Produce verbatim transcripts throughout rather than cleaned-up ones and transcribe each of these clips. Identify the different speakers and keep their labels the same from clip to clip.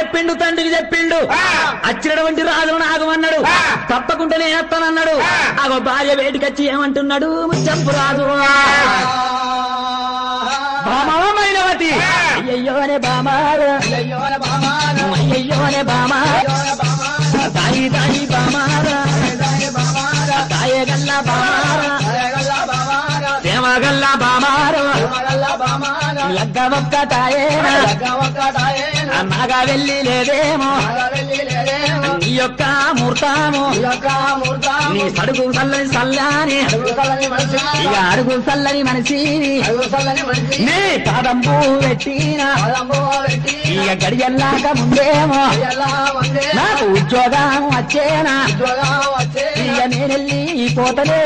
Speaker 1: చెప్పిండు తండ్రికి చెప్పిండు అచ్చినటువంటి రాజును నాగమన్నాడు తప్పకుండా నేను వస్తానన్నాడు అగో భార్య వేటికొచ్చి ఏమంటున్నాడు ముచ్చంపు రాజు మైనవతి అయ్యయ్యోనే బామారు అయ్యయ్యోనే బామారు తాయి తాయి బామారా తాయే గల్లా బామారా దేవగల్లా బామారు లగ్గ ఒక్క తాయేనా నాగా వెళ్ళి లేదేమో నీ యొక్క మూర్తాము నీ సడుగు సల్లని సల్లాని ఇక అడుగు సల్లని మనిషి నీ పాదంబు పెట్టినా ఇక గడియల్లాక ముందేమో నాకు ఉద్యోగం వచ్చేనా ఇక నేనెళ్ళి పోతలే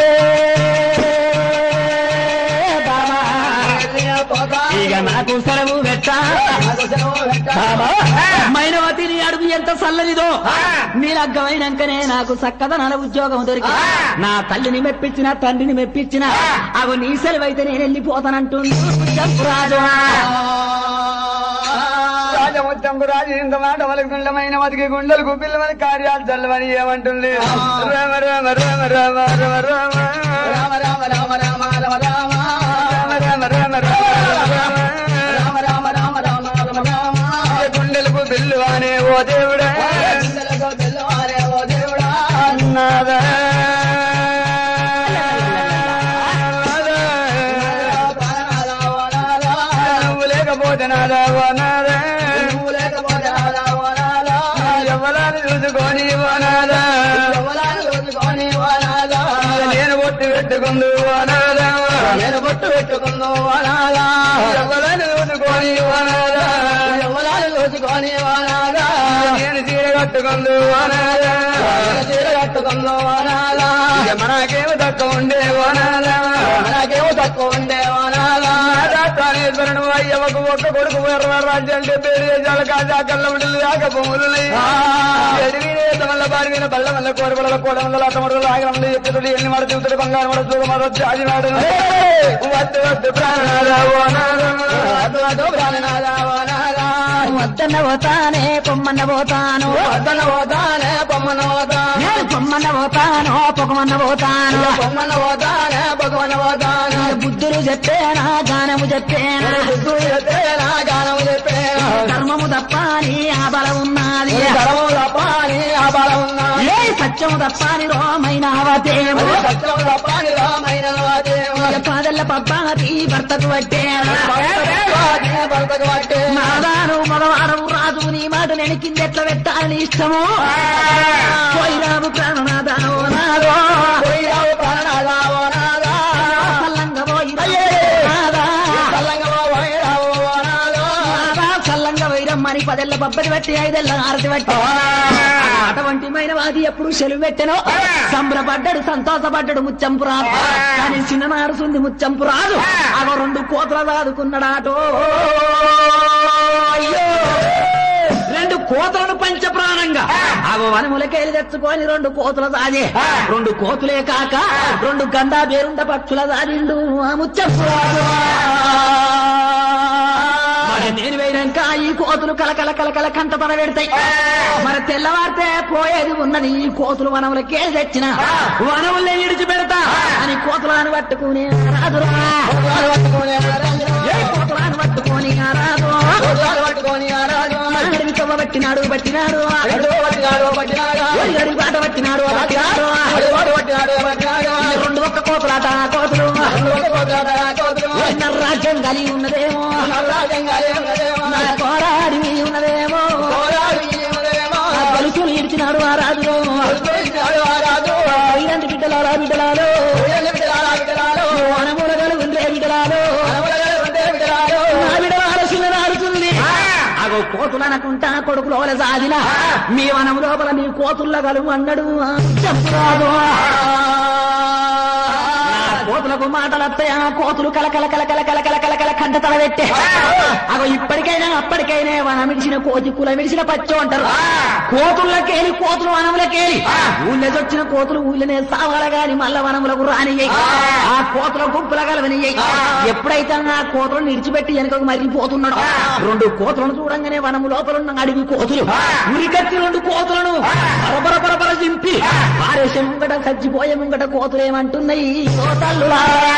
Speaker 1: ఇక నాకు సెలవు పెట్టా మైనవతిని అడుగు ఎంత చల్లనిదో మీ లగ్గమైనాకనే నాకు చక్కదనాల ఉద్యోగం దొరికి నా తల్లిని మెప్పించిన తండ్రిని మెప్పించిన అవి నీ సెలవైతే నేను వెళ్ళిపోతానంటుంది రాజు
Speaker 2: రాజముచ్చంపు రాజు ఇంత మాట వాళ్ళకి గుండమైన మతికి గుండెలకు పిల్లమని కార్యాలు చల్లమని ఏమంటుంది రామ రామ రామ రామ రామ రామ రామ రామ రామ రామ రామ రామ రామ రామ రామ రామ రామ రామ గుండెలకు బిల్లు అనే ఓ దేవుడా బిల్లు అనే ఓ దేవుడా అన్నాదా నువ్వు లేకపోతే నాదా ఓనాదా నువ్వు లేకపోతే నాదా ఓనాదా ఎవరాని చూసుకొని ఓనాదా ఎవరాని చూసుకొని ఓనాదా నేను బొట్టు పెట్టుకుందు ఓనాదా నేను బొట్టు పెట్టుకుందు ఓనాదా ఎవరాని చూసుకొని ఓనాదా ఎవరాని చూసుకొని ఓనాదా నేను చీర కట్టుకుందు ఓనాదా చీర కట్టుకుందు ఓనాదా మనకేమో తక్కువ ఉండే ఓనాదా మనకేమో తక్కువ ఉండే ఓనాదా రాజేశ్వరుడు అయ్యవకు ఒక్క కొడుకు రాజ్యం పేరు చేసాలు కాజా కళ్ళ ఉండి ఆక భూములు వల్ల బారి మీద బల్ల వల్ల కోరబల కోడల అతమడులు ఆగరంలో ఎత్తుడు ఎన్ని మడ చూతుడు బంగారు మడ చూడు మరో జాజినాడు వద్దు వద్దు ప్రాణనాదా వద్దు ప్రాణనాదా
Speaker 1: వద్దన్న పోతానే పొమ్మన్న పోతాను
Speaker 2: వద్దన్న పోతానే పొమ్మన్న పోతాను
Speaker 1: పొమ్మన్న పోతాను పొగమన్న పోతాను
Speaker 2: పొమ్మన్న పోతానే పొగమన్న పోతాను
Speaker 1: బుద్ధులు చెప్పేనా గానము చెప్పేనా
Speaker 2: బుద్ధులు చెప్పేనా గానము చెప్పేనా
Speaker 1: ధర్మము తప్పని ఆ బలం ఉన్నది
Speaker 2: ధర్మము తప్పని ఆ బలం ఉన్నది
Speaker 1: ఏ సత్యము తప్పని రోమైనవదేవు
Speaker 2: సత్యము తప్పని రోమైనవదేవు
Speaker 1: పాదల్ల పబ్బాది భర్తకు పట్టేనా
Speaker 2: భర్తకు పట్టే
Speaker 1: నాదాను మగవాడవు రాజు నీ మాట నేను కిందెట్లా పెట్టాలని ఇష్టము పోయిరాము ప్రాణనాదానో నాదో
Speaker 2: పోయిరావు ప్రాణనాదావో నాదా
Speaker 1: సల్లంగా పోయిరా సల్లంగా పోయిరమ్మని పదెళ్ళ బబ్బని బట్టి ఐదెళ్ళ ఆరతి బట్టి అటువంటి మైనవాది ఎప్పుడు సెలవు పెట్టెనో సంబరపడ్డాడు సంతోషపడ్డాడు ముచ్చంపు రాదు కానీ చిన్ననాడు సుంది ముచ్చంపు రాదు అగో రెండు కోతలు దాదుకున్నాడాటో రెండు కోతులను పంచ ప్రాణంగా అవి వనములకెళ్ళి తెచ్చుకొని రెండు కోతుల దాదే రెండు కోతులే కాక రెండు గంధా బేరుండ పక్షుల దాడిండు ఆ ముచ్చంపు రాదు నేను వేయడాక ఈ కోతులు కలకల కలకల కంట పన పెడతాయి మరి తెల్లవారితే పోయేది ఉన్నది ఈ కోతులు వనములకే తెచ్చిన వనములే ఇడిచి పెడతా అని కోతులను పట్టుకునే రాదురా కోతులను పట్టుకొని రాదు అడవి తవ్వ పట్టినాడు పట్టినాడు అడవి బాట పట్టినాడు రెండు ఒక్క కోతులాట కోతులు రాజ్యం కలిగి ఉన్నదేమో కోరాడి ఉన్నదేమో పలుసులు ఇడిచినాడు ఆ రాజులో ఇలాంటి బిడ్డలారా బిడ్డలాలో అనమూలగలు ఉండే బిడ్డలాలో నా బిడ్డలాల సున్నరాడుతుంది అగో కోతులు అనుకుంటా కొడుకులో సాదిన మీ వనం లోపల మీ కోతుల్ల గలువు అన్నాడు చెప్పరాదు కోతులకు మాటలు వస్తాయి ఆ కోతులు కలకల కలకల కలకల కలకల కంట తల పెట్టే అగో ఇప్పటికైనా అప్పటికైనా వనం విడిచిన కోతి కుల విడిచిన పచ్చో అంటారు. కోతులకేలి కోతులు వనములకేలి ఊళ్ళెదొచ్చిన కోతులు ఊళ్ళనే సావాల గాని మల్ల వనములకు రానియ్యి. ఆ కోతుల గుంపుల కలవనియ్యి. ఎప్పుడైతే ఆ కోతులను విడిచిపెట్టి వెనుకకు మరిగిపోతున్నాడు, రెండు కోతులను చూడంగానే వనము లోపల ఉన్న అడిగి కోతులు ఉరికత్తి రెండు కోతులను బరబర బరబర చింపి పారేసే ముంగట చచ్చిపోయే ముంగట కోతులు ఏమంటున్నాయి, ఓ తల్లులారా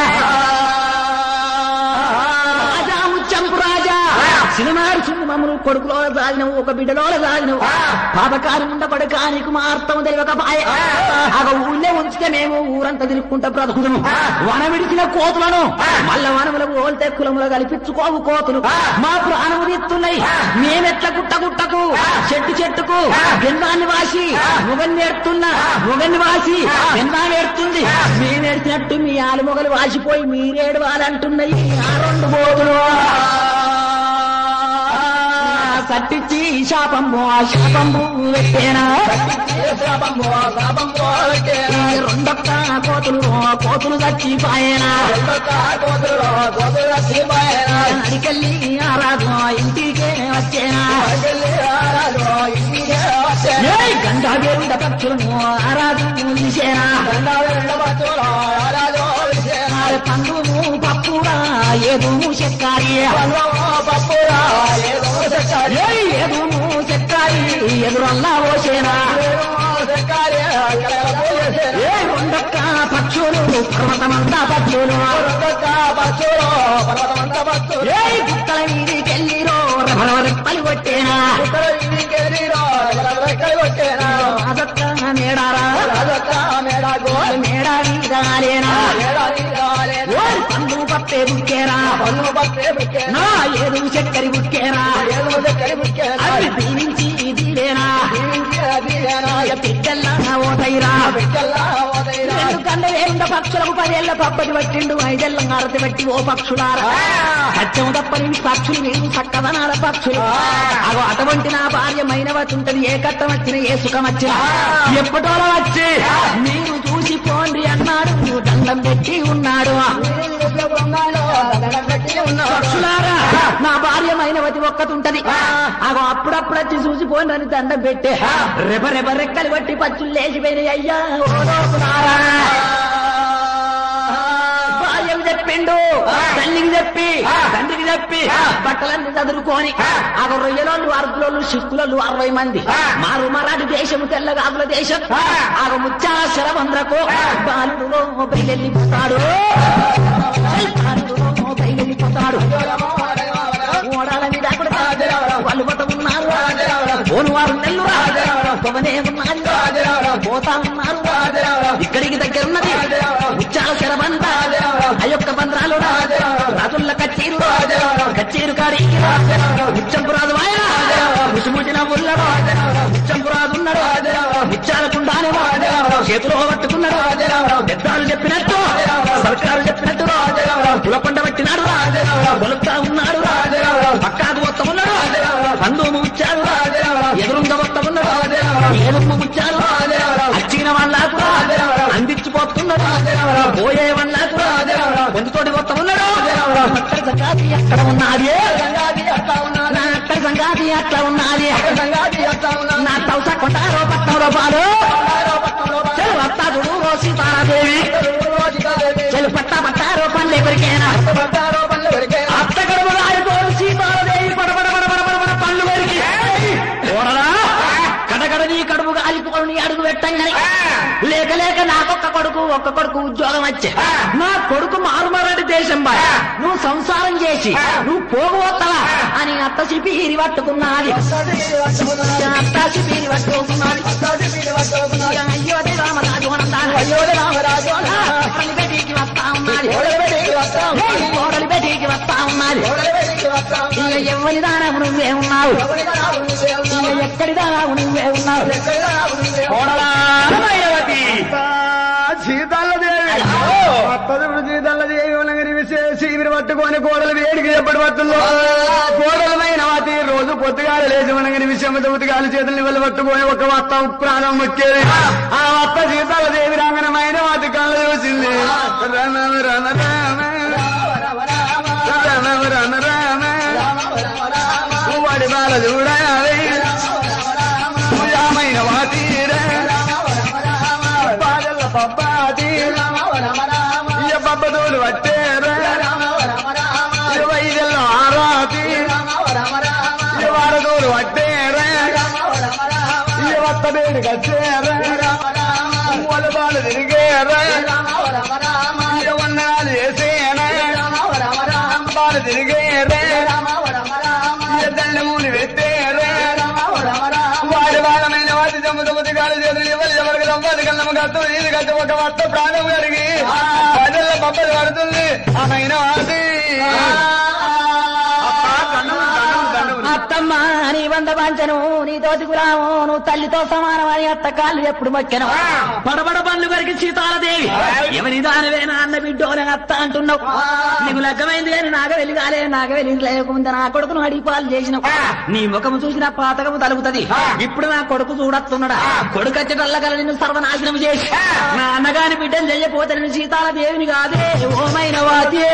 Speaker 1: రాజా ముచ్చంపు రాజా సినిమారు చింది మమ్మల్ని కొడుకులో సాగినవు ఒక బిడ్డలో సాగినవు పాపకారి ఉండబడి కానికి మార్తము తెలియక పాయ ఆగ ఊళ్ళే ఉంచితే మేము ఊరంతా తిరుక్కుంటా బ్రతుకుదును. వన విడిచిన కోతులను మల్ల వనములకు ఓల్తే కులములు కల్పించుకోవు కోతులు మా ప్రాణము తీస్తున్నాయి. మేమెట్ల గుట్ట గుట్టకు చెట్టు చెట్టుకు గెందాన్ని వాసి మొగన్ని ఏడుతున్నా మొగన్ని వాసి గెందాన్ని ఏడుతుంది. మేమేడ్చినట్టు మీ ఆలు మొగలు వాసిపోయి మీరేడు వాళ్ళంటున్నాయి ఆ రెండు కోతులు. కట్టించి శాపంబు ఆ శాపంబు పెట్టేనా రెండొక్క కోతులు కోతులు చచ్చిపోయేనా అడికెళ్ళి ఆరాధు ఇంటికే వచ్చేనా గంగా వేరుడ పక్షులను ఆరాధు చేసేనా పండుము పప్పురా ఏదుము చెక్కారి పప్పురా ఏదుము చెక్కారి ఎదురల్లా పోసేనా ఏ ఉండొక్క పక్షులు పర్వతమంతా పక్షులు ఏ గుట్టల మీదికెళ్ళిరో రెప్పలు కొట్టేనా అదొక్క మేడారా మేడా మీదాలేనా పండు పట్టే బుక్కేరా నా ఏడు చక్కరి బుక్కేరా అది దీవించి దీవేనా పిట్టల్లా ఓదైరా కండ పక్షులకు పదేళ్ల పబ్బది పట్టిండు ఐదేళ్ల ఆరతి బట్టి ఓ పక్షులారా సత్యం తప్పని పక్షులు నేను చక్కదనాల పక్షులు అగో అటువంటి నా భార్యమైనవతి ఉంటది ఏ కట్టం వచ్చిన ఏ సుఖం వచ్చినా ఎప్పటోలా వచ్చి మీరు చూసి పోండి అన్నాడు దండం పెట్టి ఉన్నాడు. పక్షులారా నా భార్యమైనవతి ఒక్కతుంటది అగో అప్పుడప్పుడు వచ్చి చూసిపోండి అని దండం పెట్టే రెప రెప రెక్కలు బట్టి పచ్చులు లేచిపోయినాయి. అయ్యా ఓనారా భార్యకు చెప్పిండు తల్లికి చెప్పి తండ్రికి చెప్పి బట్టలన్నీ చదువుకొని ఆ రొయ్యలోళ్ళు అరకులోళ్ళు సిక్కులోళ్ళు అరవై మంది మారు మరాఠీ దేశము తెల్లగాకుల దేశం ఆ ముచ్చా శరవంద్రకు బాలుడులో బయలుపోతాడు బాలుడులో బయలుపోతాడు ఓడాల మీద వాళ్ళు పోత ఉన్నారు పోను వారు నెల్లు పొగనే ఉన్నారు పోతా ఉన్నారు ఇక్కడికి దగ్గర ఉన్నది ముచ్చాల శరబంద అయ్యొక్క బంధ్రాలు రాజుల్ల కచ్చీరు కచ్చీరు కాడి ముచ్చంపు రాజు ఆయన ముసిముచిన ఉల్లడు ముచ్చంపు రాజు ఉన్నాడు ముచ్చాల కుండానే చేతిలో పట్టుకున్నాడు పెద్దాలు చెప్పినట్టు సర్కారు చెప్పినట్టు పులకొండ పెట్టినాడు కొలుపుతా ఉన్నాడు పక్కాకు మొత్తం ఉన్నాడు పందు ముచ్చాడు ఎదురుంగ మొత్తం ఉన్నాడు ఏదుమ్మ ముచ్చాడు అచ్చిన వాళ్ళకు అందించిపోతున్నాడు పోయే వాళ్ళకు పొందుతోటి మొత్తం ఉన్నాడు అక్కడ సంగాతి అక్కడ ఉన్నది నా అక్కడ సంగాతి అట్లా ఉన్నది నా తౌస కొంటారో పట్నం రూపాయలు చెలు వస్తాడు సీతారాదేవి చెలు పట్టా పట్టారో పనులు ఎవరికైనా అత్త గడప రాయిపోడు సీతారాదేవి పడబడ పడబడ పడబడ పళ్ళు వరికి ఓడరా కడగడ నీ కడుపు కాలిపోడు నీ అడుగు పెట్టంగానే లేక లేక నాకొక్క కొడుకు ఒక్క కొడుకు ఉద్యోగం వచ్చే నా కొడుకు మారుమరాడి దేశం బాయ్ నువ్వు సంసారం చేసి నువ్వు పోగొత్తవా అని అత్త సిపిరి పట్టుకున్నది అత్త సిపిరి పట్టుకున్నది అయ్యోదే రామరాజు అయ్యోదే రామరాజు బెటీకి వస్తా ఉన్నది కోడలి బెటీకి వస్తా ఉన్నది ఇక ఎవరి దానము నువ్వే ఉన్నావు ఇక ఎక్కడి దానము నువ్వే ఉన్నావు
Speaker 2: సీతాలదేవి పదవుడు సీతాలదేవి శిబిరి పట్టుకొని కోడలు వేడికి ఎప్పటి పడుతుందో కోడలమైన వాటి రోజు పొద్దుగాల లేచి మనగని విషయం ఉతిగాలి చేతుల్ని వెళ్ళి పట్టుకొని ఒక వత్త ప్రాణం మొక్కేది. ఆ వత్త సీతాలదేవి రాంగనమైన వాటి కళ్ళు చూసింది. రణ రణ రామ రణ రణ రామ వరబాల చూడాలి పూజామైన వాతీరే పాదల పబ్బాది ఇయ పబ్బదోడు పట్టేరే వైద్యుల ఆరాతి ఇయ వారదోడు పట్టేరే ఇయ వత్తబేడు కచ్చేరే వరబాలు తిరిగేరే ఇయ వందనాలు చేసేనే బాలు తిరిగేరే దండమూని పెట్టేరే వాడి వాళ్ళమైన వాటి తొమ్మిది తొమ్మిది కాలు చేతులు ఎవరు ఎవరికి తొమ్మిది కన్నమ్మ కత్తు ఇది కట్టు ఒక వత్త ప్రాణం కడిగి ప్రజల పబ్బలు పడుతుంది ఆమెన వాటి
Speaker 1: అత్తమ్మ నీ వంద పంచను నీ తోటి గులాము నువ్వు తల్లితో సమానం అని అత్త కాళ్ళు ఎప్పుడు మొక్కెను పడబడ బండ్లు వరకు సీతాలదేవి ఎవరి దానివేనా అన్న బిడ్డోనే అత్త అంటున్నావు నీకు లగ్గమైంది అని నాగవెల్లి కాలే నాగవెల్లి లేకుండా నా కొడుకును అడిపాలు చేసినావు నీ ముఖము చూసిన పాతకము తలుగుతుంది ఇప్పుడు నా కొడుకు చూడొస్తున్నాడా కొడుకు వచ్చేటల్ల కల నిన్ను సర్వనాశనం చేసి నా అన్నగాని బిడ్డను చెయ్యపోతే నేను సీతాలదేవిని కాదే ఓమైన వాతే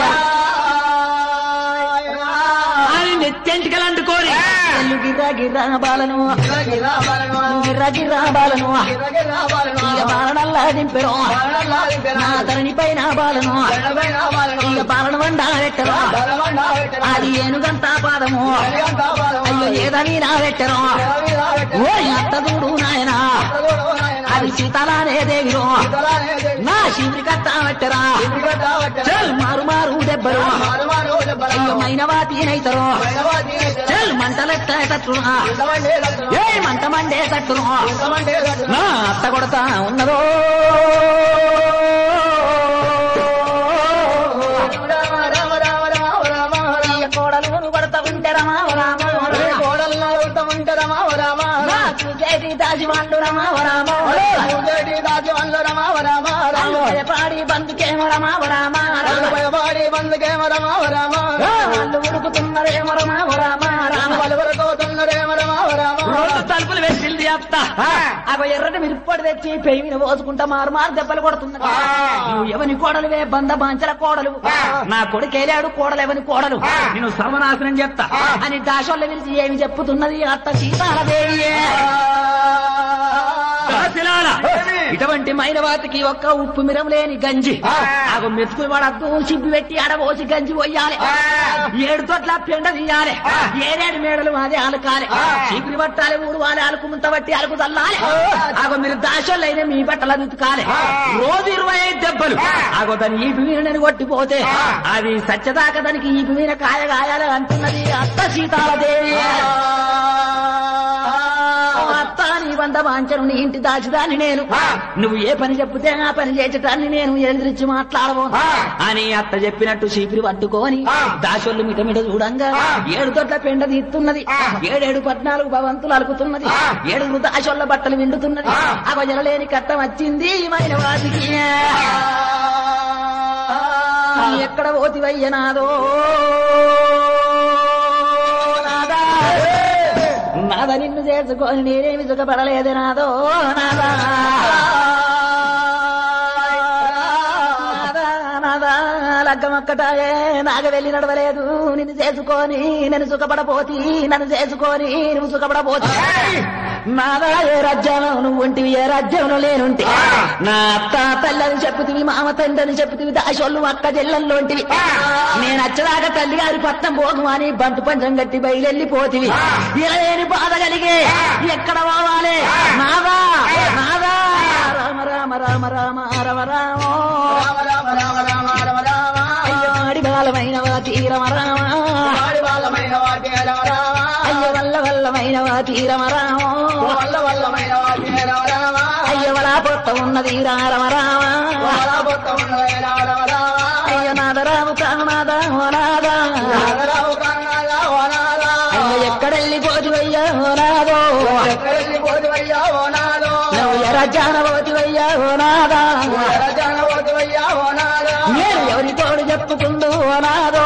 Speaker 1: నెత్తెంటికలు అంటుకోని గిర్రా గిర్రా బాలను గిర్రా గిర్రా బాలను ఇక బాలనల్లా దింపెరు నా తరణి పైన బాలను ఇక బాలన వండా పెట్టరు అది ఏనుగంతా పాదము అయ్యో ఏదని నా పెట్టరు ఓ అత్త చూడు నాయన అది సీతలానే దేవిరు నా శివుడి కట్ట పెట్టరా చల్ మారు మారు దెబ్బరు అయ్యో మైనవాతీనైతరు చల్ మంటలెట్టేటట్లు ఏ మంట మండేటట్లు నా అత్త కొడతా ఉన్నదో కోడలు పడతా ఉంటే రమా కోడలు పడతా ఉంటే రమా చూసేటి దాజివాళ్ళు రమా రామా దాజివాళ్ళు రమా రామా పాడి బందుకేమో రమా రామా పాడి బందుకేమో రమా రామా వాళ్ళు ఉడుకుతున్నారేమో రమా రామా రామ వాళ్ళు ఉడుకుతున్నారేమో రమా రామా తలుపులు వేసింది అత్త అవి ఎర్రటి మిరుప్పటి తెచ్చి పెయి మీద పోసుకుంటా మారు మారు దెబ్బలు కొడుతున్నా నువ్వు ఎవని కోడలువే బంద బాంచల కోడలు నా కొడుకేలాడు కోడలు ఎవని కోడలు నేను సర్వనాశనం చెప్తా అని దాశోళ్ళ పిలిచి ఏమి చెప్పుతున్నది అత్త సీతాలదేవి ఇటువంటి మైనవాతికి ఒక్క ఉప్పు మిరం లేని గంజి ఆగ మెతుకులు పడద్దు సిబ్బి పెట్టి ఆడబోసి గంజి పోయాలి ఏడు తోట్ల పెండ తీయాలి ఏడేడు మేడలు అది అలకాలి చీపురి పట్టాలి ఊరు వాలి అలుకు ముంత బట్టి అలుకు తల్లాలి ఆగో మీరు దాశోళ్ళైనా మీ బట్టలు అదుతుకాలి రోజు ఇరవై ఐదు దెబ్బలు ఆగో దాన్ని ఈపి మీనని కొట్టిపోతే అది సత్యదాకా దానికి ఈపి మీన కాయ కాయాలి అంటున్నది అత్త సీతాలదేవి అత్త నీ వంద వాంచను నీ ఇంటి దాచిదాన్ని నేను నువ్వు ఏ పని చెప్తే ఆ పని చేసేటాన్ని నేను ఎదిరించి మాట్లాడవు అని అత్త చెప్పినట్టు చీపిరి పట్టుకొని దాసోళ్ళు మిట మిట చూడంగా ఏడు తోట్ల పెండ తీస్తున్నది ఏడేడు పద్నాలుగు భవంతులు అలుకుతున్నది ఏడుగురు దాసోళ్ళ బట్టలు విండుతున్నది ఆ జలలేని కట్టం వచ్చింది మైనవాతికి ఎక్కడ పోతివయ్యనాదో నాదా నిన్ను చేసుకొని నేనేమి సుఖపడలేదు నాదో నాదా నాదా లగ్గమక్కటాయే నాగ వెళ్ళి నడవలేదు నిన్ను చేసుకొని నేను సుఖపడపోతి నన్ను చేసుకొని నువ్వు సుఖపడపోతి నాదా ఏ రాజ్యంలో నువ్వు ఉంటివి ఏ రాజ్యంలో లేనుంటి నా అత్త తల్లని చెప్పుతివి మామ తండ్రిని చెప్పుతివి దాశోళ్ళు అక్క చెల్లెల్లోంటివి నేను అచ్చదాకా తల్లి గారి పట్నం పోగు అని బంటు పంచం కట్టి బయలుపోతివి ఇలాని బాధ కలిగే ఎక్కడ పోవాలి నాదా నాదా రామ రామ రామ రామ రమ రామ అయ్యో ఆడి బాలమైన వాటి రమ రామ అయ్య వల్ల వల్లమైన వాటి రమ రామ అయ్య వలా పొట్ట ఉన్నది రామ రామ అయ్య నాదరాము కానాదా ఓనాదా అయ్య ఎక్కడెళ్ళిపోతువయ్యా ఓనాదో నువ్వు ఎరజాన పోతువయ్యా ఓనాదా నేను ఎవరి తోడు చెప్పుకుంటూ ఓనాదో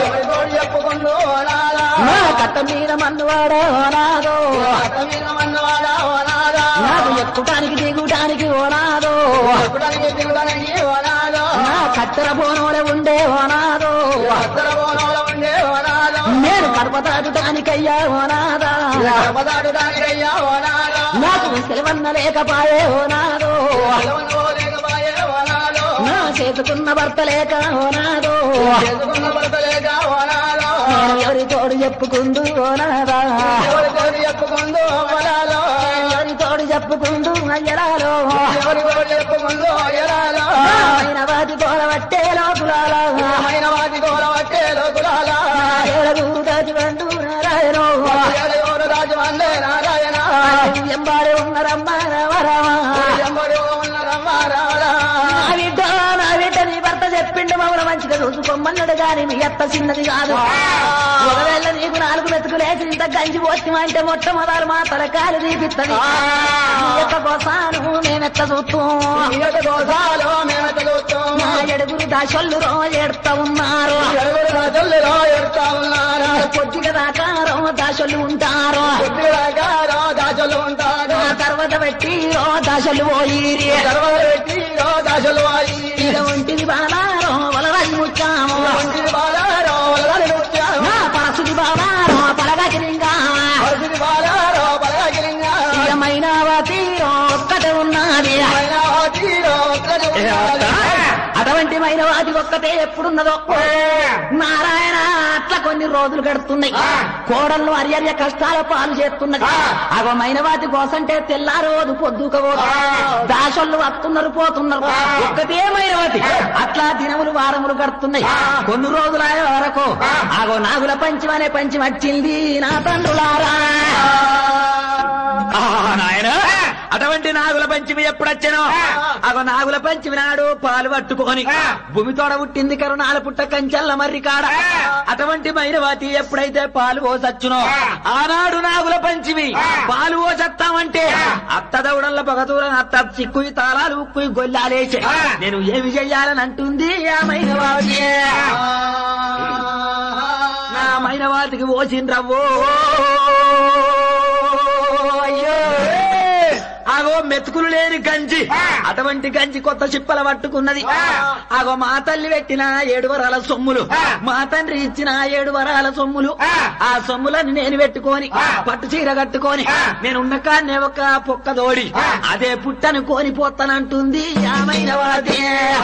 Speaker 1: నా కట్ట మీద మన్నువాడా ఓనాదో నాకు ఎక్కుటానికి దిగుటానికి ఓనాదో నా కత్తెర బోనోలే ఉండే ఓనాదో నేను కడప దాటుటానికయ్యా ఓ నాదా
Speaker 2: గర్భదాటుదానికయ్యా ఓనాలో
Speaker 1: నాకు సెలవన్న లేకపాయే ఓ నాదో
Speaker 2: లేకపాయే ఓనాలో
Speaker 1: నా చేసుకున్న భర్త లేక ఓ నాదో
Speaker 2: చేసుకున్న భర్తలేక ఓనాలో
Speaker 1: నేను ఎవరి తోడు చెప్పుకుందు ఓ నాదా
Speaker 2: ఎవరితోటి చెప్పుకుందో ఓనాలో
Speaker 1: ఎవరి తోడు చెప్పుకుందు అయ్యరాలో
Speaker 2: ఎవరి తోటి చెప్పుకుందో ఎలాలో
Speaker 1: ఆయన వాటి తోడ పట్టే లోకులాలా
Speaker 2: ఆయన వాటి గోల పట్టే లోకులాల
Speaker 1: ఏడుగురు దాటి వండు నారాయణ
Speaker 2: ఎవరు రాజు వందే నారాయణ
Speaker 1: ఎంబాడే ఉన్నరమ్మ రామరామా
Speaker 2: ఎంబడి ఉన్నారమ్మ రామరా
Speaker 1: నా బిడ్డ నా బిడ్డ నీ భర్త చెప్పిండు మమ్మల్ని మంచిగా చూసుకోమన్నాడు గాని మీ అత్త చిన్నది కాదు ఒకవేళ నీకు నాలుగు మెతుకు లేచి ఇంత గంజి పోతిమా అంటే మొట్టమొదలు మా తలకాలు తీపిస్తుంది నీ యొక్క కోసాను మేమెత్త చూస్తాం
Speaker 2: ఇయట గోసాలో మేమెత్త చూస్తాం
Speaker 1: నా ఎడుగురు దాసొల్లు రో ఎడతా ఉన్నారు
Speaker 2: ఎవరు రాజుల్లో ఎడతా ఉన్నారు
Speaker 1: కొద్దిగా దాకారో దాసొల్లు ఉంటారు
Speaker 2: బుద్ధిగారో దాచులు ఉంటారు
Speaker 1: ఆ తర్వాత పెట్టి రో దాసొల్లు పోయిరి
Speaker 2: గర్వాలు పెట్టి దాచులు అయి
Speaker 1: ఇక ఒంటిది బాలారో వలరాజు ముచ్చాము
Speaker 2: ఒంటిని బాలారో వలలని నృత్యాలు
Speaker 1: నా పరసుది బాలారో పలగకిరింగా
Speaker 2: పరిస్థితి బాలారో బలగిలింగా
Speaker 1: ఇక మైనావతి ఒక్కటే ఉన్నది
Speaker 2: మైనావతిలో ఒక్కడు ఉన్నాడు.
Speaker 1: అటువంటి మైనవాది ఒక్కటే ఎప్పుడున్నదో నారాయణ అట్లా కొన్ని రోజులు గడుతున్నాయి కోడళ్ళు అర్యర్య కష్టాల పాలు చేస్తున్నది అగో మైనవాది కోసంటే తెల్లారోదు పొద్దుకోదు దాసోళ్ళు వస్తున్నారు పోతున్నారు ఒక్కటే మైనవాది అట్లా దినములు వారములు గడుతున్నాయి కొన్ని రోజుల వరకు అగో నాగుల పంచం అనే పంచం వచ్చింది నా తండ్రులారా
Speaker 3: నాయన అటువంటి నాగుల పంచమి ఎప్పుడొచ్చానో అగో నాగుల పంచమి నాడు పాలు పట్టుకొని భూమి తోడ పుట్టింది కరుణాల పుట్ట కంచెల్ల మర్రి కాడ అటువంటి మైనవాతి ఎప్పుడైతే పాలు పోసచ్చునో ఆనాడు నాగుల పంచమి పాలు పోసత్తామంటే అత్త దౌడల్ల పగదూరని అత్త చిక్కుయి తాళాలు ఉక్కుయి గొల్లాలేసే నేను ఏమి చెయ్యాలని అంటుంది ఆ మైనవాతి నా మైనవాతికి పోసిండ్రవ్వో ఆగో మెతుకులు లేని గంజి అటువంటి గంజి కొత్త చిప్పల పట్టుకున్నది ఆగో మా తల్లి పెట్టిన ఏడు వరాల సొమ్ములు మా తండ్రి ఇచ్చిన ఏడు వరాల సొమ్ములు ఆ సొమ్ములని నేను పెట్టుకొని పట్టు చీర కట్టుకొని నేనున్న కాన్నే ఒక పొక్క దోడి అదే పుట్టను కోని పోతానంటుంది యామైన వాదే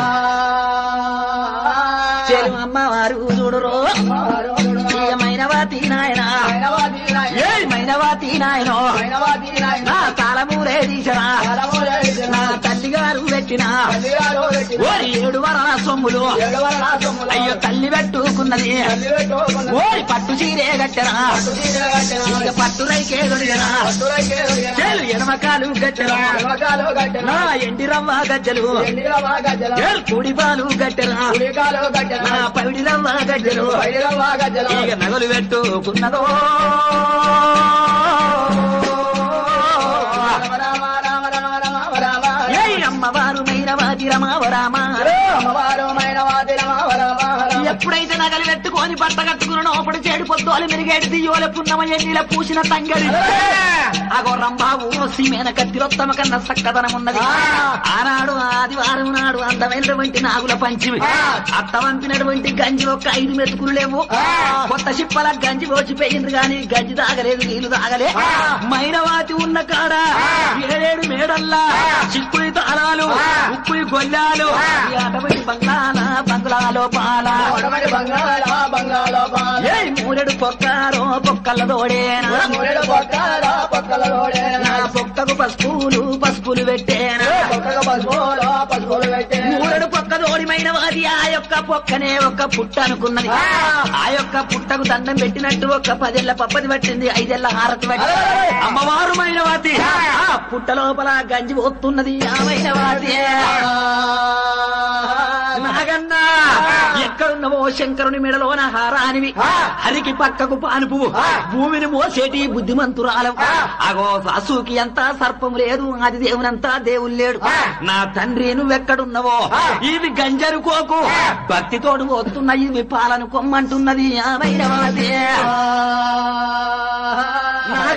Speaker 3: అమ్మవారు చూడురో మైనవాతి నాయన ఏ మైనవాతి నాయనో నా తాళమూలే తీసరా నా తల్లి గారు పెట్టిన ఓరి ఏడు వరాల సొమ్ములు అయ్యో తల్లి పెట్టుకున్నది ఓరి పట్టు చీరే గట్టరా ఇక పట్టు రైకే దొరికరా చేలు ఎడమకాలు గట్టరా నా ఎండి రవ్వ గజ్జలు చేలు కూడి పాలు గట్టరా నా పవిడి రవ్వ గజ్జలు ఇక నగలు పెట్టుకున్నదో అమ్మవారు మైనవాది రమావరామ ఎప్పుడైతే నగలు పెట్టుకొని బట్ట కట్టుకున్న అప్పుడు చేడు పొద్దులు మెరుగేడు దియ్యోల పున్నమ ఎన్నిల పూసిన తంగడి అగో రంబాబు సీమేన కత్తిరొత్తమ కన్నా సక్కదనం ఉన్నది ఆనాడు ఆదివారం నాడు అందమైనటువంటి నాగుల పంచిమి అత్త వంపినటువంటి గంజి ఒక్క ఐదు మెతుకులు లేవు కొత్త చిప్పల గంజి పోచిపోయింది గాని గంజి తాగలేదు నీళ్లు తాగలే మైనవాతి ఉన్న కాడ ఏడేడు మేడల్లా చిక్కుయి తాళాలు ఉక్కుయి గొల్లాలు అటువంటి బంగాళ బంగ్లాలో పాల ఏ మూరెడు పొక్కారో పొక్కల దోడేనా పొక్కకు పసుపులు పసుపులు పెట్టేనా మూరెడు పొక్క దోడిమైన వాది ఆ యొక్క పొక్కనే ఒక్క పుట్ట అనుకున్నది ఆ యొక్క పుట్టకు దండం పెట్టినట్టు ఒక్క పదేళ్ల పప్పది పట్టింది ఐదేళ్ల హారతి పట్టి అమ్మవారు మైనవాతి ఆ పుట్ట లోపల గంజి పోతున్నది ఆ మైనవాతి నాగన్నా ఎక్కడున్నవో శంకరుని మెడలోన హారానివి హరికి పక్కకు పానుపు భూమిని మోసేటి బుద్ధిమంతురాలం అగో అసూకి ఎంత సర్పం లేదు అది దేవునంతా దేవుడు లేడు నా తండ్రి నువ్వెక్కడున్నవో ఇవి గంజరుకోకు భక్తితోడు పోతున్న ఇవి పాలను కొమ్మంటున్నది నాగన్నా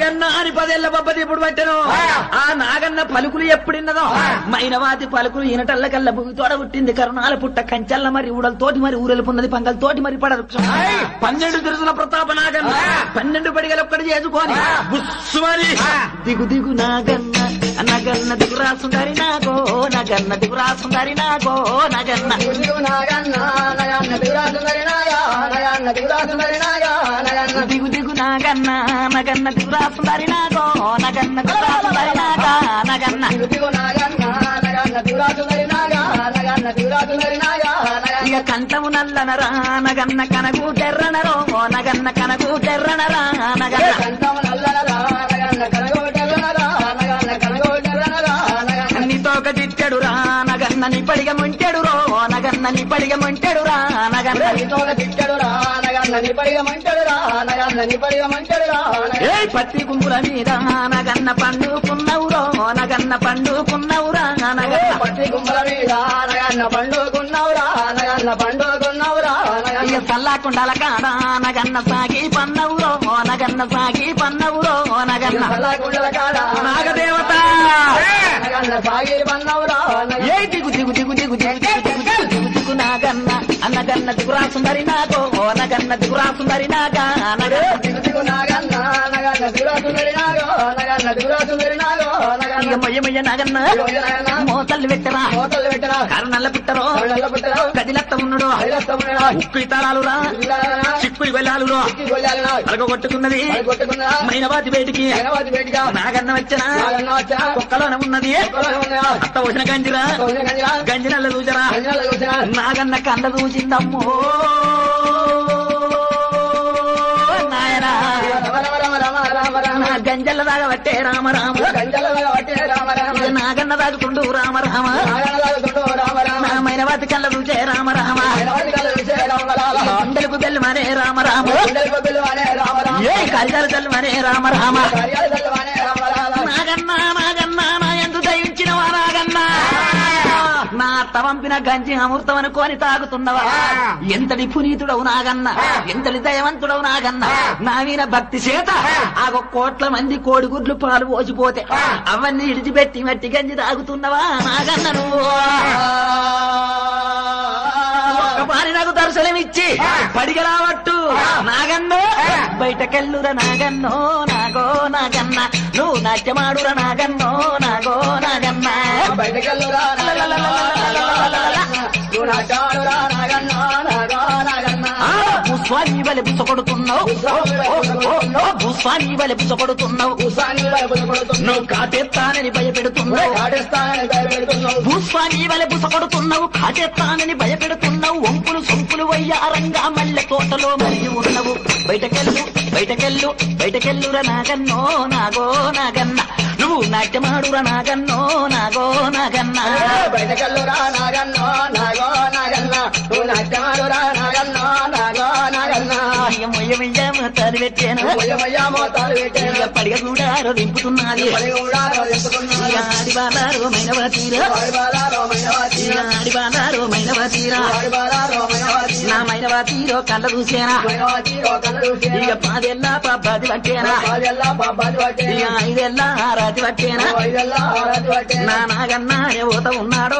Speaker 3: అని పదేళ్ల బొబ్బది ఇప్పుడు పట్టను ఆ నాగన్న పలుకులు ఎప్పుడిన్నదో మైనవాతి పలుకులు ఈనటల్ల కల్ల భూమి తోడ పుట్టింది కరుణాల పుట్ట కంచెల్ల మరి ఊడలతోటి మరి ఊరెలుపున్నది పంగలతోటి మరి పడరు పన్నెండు తిరుసుల ప్రతాప నాగన్న పన్నెండు పడిగలు ఒక్కటి చేసుకొని బుస్సుమని దిగు దిగు నాగన్న నగన్న దిగురా సుందరి నాగో నగన్న దిగురా సుందరి నాగో నగన్న
Speaker 2: దిగు నాగన్న నగన్న దిగురా సుందరి నాగా నగన్న దిగురా సుందరి నాగా నగన్న
Speaker 3: దిగు దిగు నాగన్న నగన్న దిగురా సుందరి నాగో నగన్న దిగురా సుందరి నాగా నగన్న
Speaker 2: దిగు నాగన్న నగన్న దిగురా సుందరి నాగా నగన్న దిగురా సుందరి నాగా
Speaker 3: ఇక కంఠము నల్లనరా నగన్న కనగు టెర్రనరో నగన్న కనగు టెర్రనరా నగన్న
Speaker 2: కంఠము నల్లనరా నగన్న కనగోటెర్రనరా నగన్న కనగోటెర్రనరా నగన్న
Speaker 3: నీతో ఒక చిట్టెడు రా నగన్న నీ పడిగ ముంటెడు రో నగన్న నీ పడిగ ముంటెడు రా నగన్న
Speaker 2: నీతోల తిట్టడురా నగన్న నిపడిగ మంటడురా నగన్న నిపడిగ మంటడురా
Speaker 3: ఏ పత్తి కుంకుల మీద నగన్న పండుకున్నవురో నగన్న పండుకున్నవురా నగన్న
Speaker 2: పట్టి గుమ్మల మీద నగన్న పండుకున్నవురా నగన్న పండుకున్నవురా
Speaker 3: ఇక సల్లాకుండాల కాడ నగన్న సాగి పన్నవురో నగన్న సాగి పన్నవురో నగన్న
Speaker 2: నగన్న కాడ
Speaker 3: నాగదేవత
Speaker 2: నగన్న సాగి పన్నవురా
Speaker 3: ఏ దిగు దిగు దిగు దిగు దిగు దిగు దిగు దిగు దిగు దిగు నాగన్న అన్నగన్న దిగురా సుందరి నాగో నగన్న దిగురా సుందరి నాగా నగన్న
Speaker 2: దిగు దిగు నాగన్న నగన్న దిగురా సుందరి నాగో నగన్న దిగురా సుందరి నాగో నగన్న
Speaker 3: ఇక మొయ్య మొయ్య నాగన్న మోతల్లి పెట్టరా
Speaker 2: మోతలు పెట్టరా
Speaker 3: కారు నల్ల పుట్టరో
Speaker 2: నల్ల పుట్టరా
Speaker 3: గదిలత్త ఉన్నాడు
Speaker 2: ఐలస్తమురా
Speaker 3: ఉక్కు ఇతారాలు రా చిక్కులు వెళ్ళాలు రా
Speaker 2: గొల్లాలనా
Speaker 3: అలగొట్టుకున్నది
Speaker 2: కొట్టుకున్నా
Speaker 3: మైనవాతి బయటికి
Speaker 2: హైదరాబాద్ బయటిగా
Speaker 3: నాగన్న వచ్చినా
Speaker 2: నాగన్న వచ్చా
Speaker 3: కుక్కలోనే ఉన్నది అత్త వచ్చిన గంజిరా గంజి నల్ల దూచరా నాగన్న కండ దూచిందమ్మో నాయనా నా గంజల్ల దాగా పట్టే రామ రామ ఇక నాగన్న దాగుతుండు రామ రామ నా మైనవాతి కళ్ళ దూచే రామ రామ గుండెలకు బెల్లు మనే రామ రామ ఏ కళ్యాలు తల్లు మనే రామ రామ నాగన్న నాగన్న నా ఎందు దయించినవా నాగన్న నా తవంపిన గంజి అమృతం అనుకోని తాగుతున్నవా ఎంతటి పునీతుడవు నాగన్న ఎంతటి దయవంతుడవు నాగన్న నా మీద భక్తి చేత ఆ కోట్ల మంది కోడిగుడ్లు పాలు పోసిపోతే అవన్నీ ఇడిచిపెట్టి మట్టి గంజి తాగుతున్నవా నాగన్న నువ్వు ఒక్క పారి నాకు దర్శనమిచ్చి పడిగ రావట్టు నాగన్నో బయటకెళ్ళుర నాగన్నో నాగో నాగన్న నువ్వు నాట్యమాడుర నాగన్నో నాగో నాగన్న
Speaker 2: బయటకెళ్ళురా
Speaker 3: భూస్వామి వలె బుసకొడుతున్నావు భూస్వామి వలె బుసకొడుతున్నావు నువ్వు కాటేస్తానని భయపెడుతున్నావు భూస్వామి వలె బుసకొడుతున్నావు కాటేస్తానని భయపెడుతున్నావు వంపులు సొంపులు వయ్యారంగా మల్లె తోటలో మరిగి ఉన్నవు బయటకెళ్ళు బయటకెళ్ళు బయటకెళ్ళుర నాగన్నో నాగో నాగన్న నువ్వు నాట్యమాడుర నాగన్నో నాగో నాగన్న
Speaker 2: బయటకెళ్ళురా నాగన్నో నాగో నాగన్న నువ్వు నాట్యమాడురా నాగన్నో నాగో నాగన్న
Speaker 3: తడి పెట్టాను పడిగ కూడా దింపుతున్నది ఆడి బాలారో మైనవతీరా ఆడి బాలారో మైనవతీరా నా మైనవతీరో కళ్ళ చూసేనా ఇక పాదెల్లా పబ్బది పట్టేనా ఇక ఐదెల్లా రాతి పట్టేనా నా నాగన్నా ఎవత ఉన్నాడో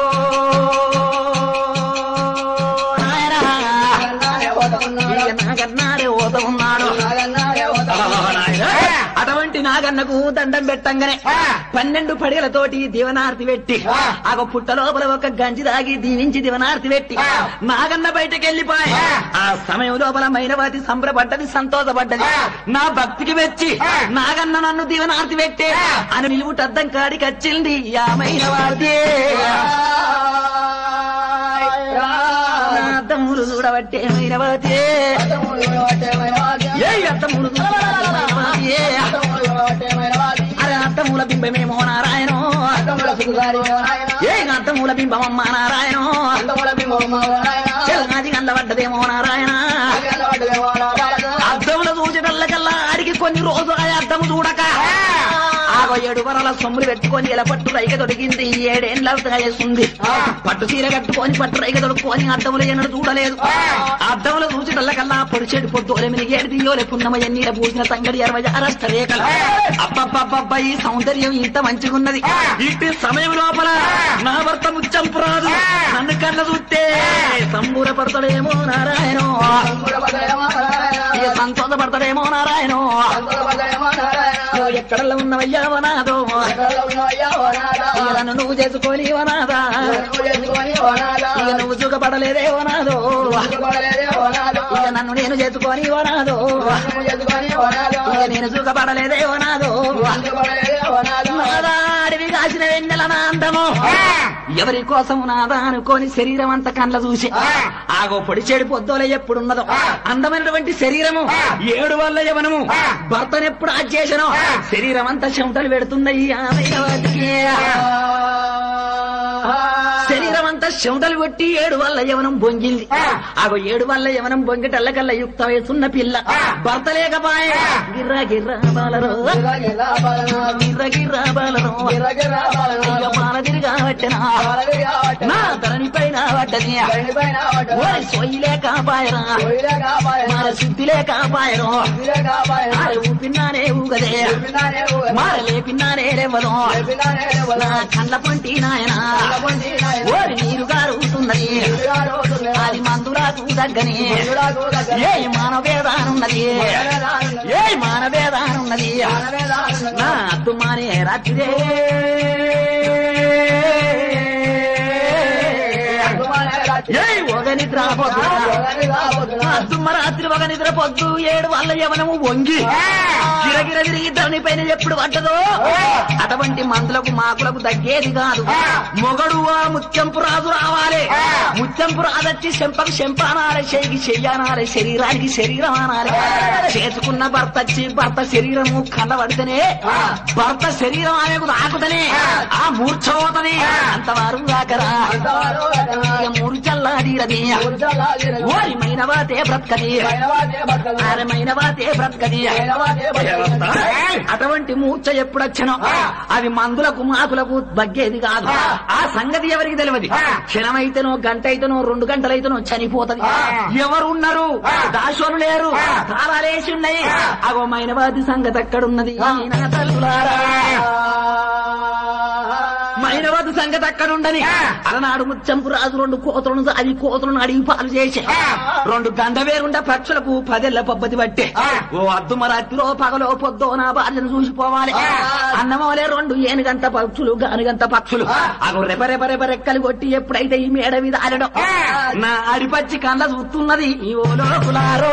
Speaker 3: నాగన్నారే ఓత ఉన్నాడు అటువంటి నాగన్నకు దండం పెట్టంగానే పన్నెండు పడిగలతోటి దీవనార్తి పెట్టి ఆ పుట్ట లోపల ఒక గంజి దాగి దీవించి దీవనార్తి పెట్టి నాగన్న బయటకు వెళ్ళిపోయి ఆ సమయం లోపల మైనవతి సంబరపడ్డది సంతోషపడ్డది నా భక్తికి వచ్చి నాగన్న నన్ను దీవనార్తి పెట్టే అని నిలువుటద్దం కాడికి వచ్చింది ఆ మైనవార్తి అద్దములు చూడబట్టే మైనవతి ఏ అద్దములు అరే అద్దముల బింబమేమో నారాయణో ఏ అద్దముల బింబమమ్మ నారాయణో చెల్లాది గండబడ్డదేమో నారాయణ అద్దముల చూసేటల్లకల్లా ఆడికి కొన్ని రోజులు ఆ అద్దము చూడక ఆ ఆగో ఏడు వరాల సొమ్ములు పెట్టుకొని ఇలా పట్టు రైక దొరికింది ఏడేళ్ళ వేస్తుంది పట్టు చీర కట్టుకొని పట్టు రైక దొడుకొని అద్దములు ఎన్నడు చూడలేదు అద్దములు చూసిటల్లకల్లా పొడిచేడు పొద్దు ఒలమిని ఏడు దియోలే పున్నమయ్య నీళ్ళ పూసిన తంగడి అరవై అరస్త రేఖలు అబ్బబ్బబ్బబ్బ ఈ సౌందర్యం ఇంత మంచిగున్నది ఇట్టి సమయం లోపల నా భర్త ముచ్చంపురాదు నన్ను కళ్ళ చూస్తే సంబూరపడతాడేమో నారాయణో సంతోషపడతాడేమో నారాయణో ఎక్కడల్లో ఉన్నవయ్యా వనాదో నన్ను నువ్వు చేసుకొని వనాదా నువ్వు సుఖపడలేదే వనాదో నన్ను నేను చేసుకొని వనాదో నేను సుఖపడలేదే వనాదో అడివి కాసిన వెన్నెల నా అందము ఎవరి కోసం నాదా అనుకోని శరీరం అంతా కండ్ల చూసి ఆగో పొడి చెడు పొద్దులే ఎప్పుడున్నదో అందమైనటువంటి శరీరము ఏడు వల్ల యవనము భర్తనెప్పుడు ఆచేసను శరీరం అంతా చెమటలు పెడుతున్నాయి శరీరం అంతా చెమటలు కొట్టి ఏడు వల్ల యవనం బొంగింది ఆగో ఏడు వల్ల యవనం బొంగిటల్లకల్లా యుక్త వయసున్న పిల్ల భర్త లేకపాయ గిర్రా గిర్రా బాలరో గిర్ర గిర్రా బాలరో బాల తిరిగా పట్టినా నా ధరణి పైన పడ్డది ఓరి సొయ్యి లేక పాయరా మార శుద్ధి లేక పాయరు మార ఊపిన్నానే ఊగదే మార లేపిన్నానే లేవదు నా కళ్ళ పంటి నాయన ఓరి నీరు గారుతున్నది అది మందురాకు దగ్గని ఏ మానవేదానున్నది ఏ మానవేదానున్నది నా అద్దు మానే రాత్రిదే ఒక నిద్ర పొద్దు రాత్రి ఒక నిద్ర పొద్దు ఏడు వాళ్ళ యవనము వంగి గిరగిర తిరిగి ధరణి పైన ఎప్పుడు పడ్డదో అటువంటి మందులకు మాకులకు తగ్గేది కాదు మొగడు ఆ ముత్యంపు రాజు రావాలి ముత్యంపు రాజొచ్చి చెంపకు చెంపానాలి చెయ్యికి చెయ్యనాలి శరీరానికి శరీరం అనాలి చేసుకున్న భర్త వచ్చి భర్త శరీరము కళ్ళబడితేనే భర్త శరీరం ఆమెకు తాకుతనే ఆ మూర్ఛపోతని అంతవారు దాకరా మూడు చల్లాదీరది ఓరి మైనవాతే బ్రతకది ఆమె మైనవాతే బ్రతకది అటువంటి మూర్ఛ ఎప్పుడొచ్చనో అది మందులకు మాకులకు బగ్గేది కాదు ఆ సంగతి ఎవరికి తెలియదు క్షణమైతేనో గంట అయితేనో రెండు గంటలైతేనో చనిపోతది ఎవరున్నారు దాసోలు లేరు తాళాలేసి ఉన్నాయి అగో మైనవాది సంగతి అక్కడున్నది మైనవాది సంగతి అక్కడుండని అలనాడు ముత్యంపు రాజు రెండు కోతలను అది కోతలను అడిగి పాలు చేసే రెండు గంధవేరుండ పక్షులకు పదేళ్ల పబ్బతి పట్టే ఓ అద్దుమ రాత్రిలో పగలో పొద్దో నా భార్యను చూసిపోవాలి అన్నమోలే రెండు ఏనుగంత పక్షులు గానుగంత పక్షులు అగో రెప రెప రెప రెక్కలు కొట్టి ఎప్పుడైతే ఈ మేడ మీద ఆడడం నా అడిపచ్చి కళ్ళ చూస్తున్నది ఓ లోకులారో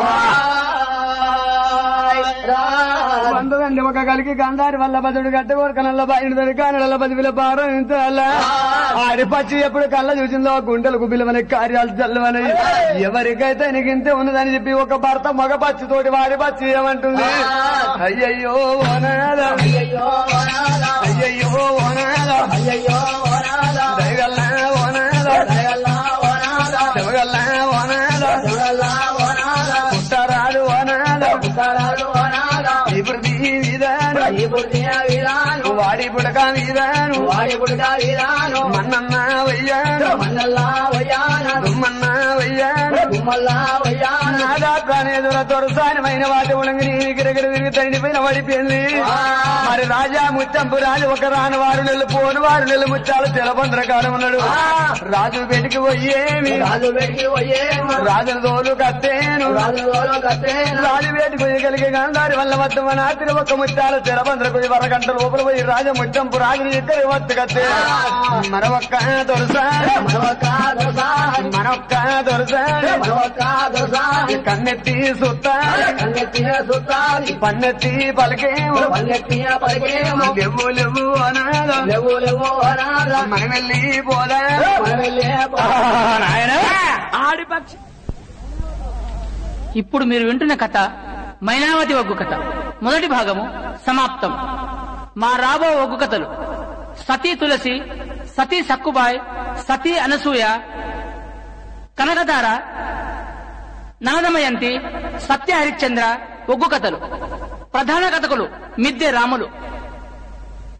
Speaker 2: బంధుదండి ఒక కలికి గంధారి వల్ల బదుడు గట్టి కోరికనల్ల బయట కానడల బదివిల భారం ఇంత ఆడిపచ్చి ఎప్పుడు కళ్ళ చూసిందో గుండెలకు బిలువని కార్యాలు చల్లవని ఎవరికైతే నీకింతే ఉన్నదని చెప్పి ఒక భర్త మగ పచ్చి తోటి వాడి పచ్చి ఏమంటుంది అయ్యయ్యో ఓనాదా అయ్యయ్యో ఓనాదా అయ్యయ్యో ఓనాదా అయ్యయ్యో ఓనాదా దయగల్లా ఓనాదా దయగల్లా ఓనాదా దయగల్లా ఓనాదా దయగల్లా ఓనాదా పుట్టరాడు ఓనాదా పుట్టరాడు ఓనాదా ఇబృది విధాను ఇబృది విధాను వాడి పుడక విధాను వాడి పుడక విధాను మన్నన్న వయ్యాను మన్నల్లా వయ్యాను దుమ్మన్న వయ్యాను దుమ్మల్లా వయ్యాను నాదా ప్రాణేదుల తొరసానమైన వాటి ఉలంగి గిరగిర తిరిగి తండిపోయిన పడిపోయింది మరి రాజా ముత్తంపు రాజు ఒక రాను వారు నెల్లు పోను వారు నెల్లు ముత్తాలు తెలబంద్ర కాలం ఉన్నాడు రాజు బయటికి పోయేమి రాజు బయటికి పోయేమి రాజును తోలు కట్టేను రాజు తోలు కట్టేను రాజు బయటికి పోయి కలిగే గాంధారి వల్ల వద్ద మన ఆతిరి ఒక ముత్తాలు తెలబంద్ర పోయి వరగంట లోపల పోయి రాజ ముత్తంపు రాజుని ఇద్దరు వద్ద కట్టే మరొక్క దొరసాడు మరొక్క దొరసాడు మరొక్క దొరసాడు మరొక్క దొరసాడు కన్నెత్తి సుత్తాడు కన్నెత్తి సుత్తాడు పన్నెత్తి పలికేమో పన్నెత్తి పలికేమో లెవ్వు లెవ్వు అనాదా లెవ్వు లెవ్వు అనాదా మనం వెళ్ళి పోదా మనం వెళ్ళి
Speaker 4: ఆడిపక్షి. ఇప్పుడు మీరు వింటున్న కథ మైనావతి ఒగ్గు కథ మొదటి భాగము సమాప్తం. మా రాబో ఒగ్గు కథలు సతీ తులసి, సతీ సక్కుబాయ్, సతీ అనసూయ, కనకధార, నాదమయంతి, సత్య హరిశ్చంద్ర ఒగ్గు కథలు. ప్రధాన కథకులు మిద్దె రాములు.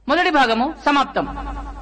Speaker 4: మొదటి భాగము సమాప్తం.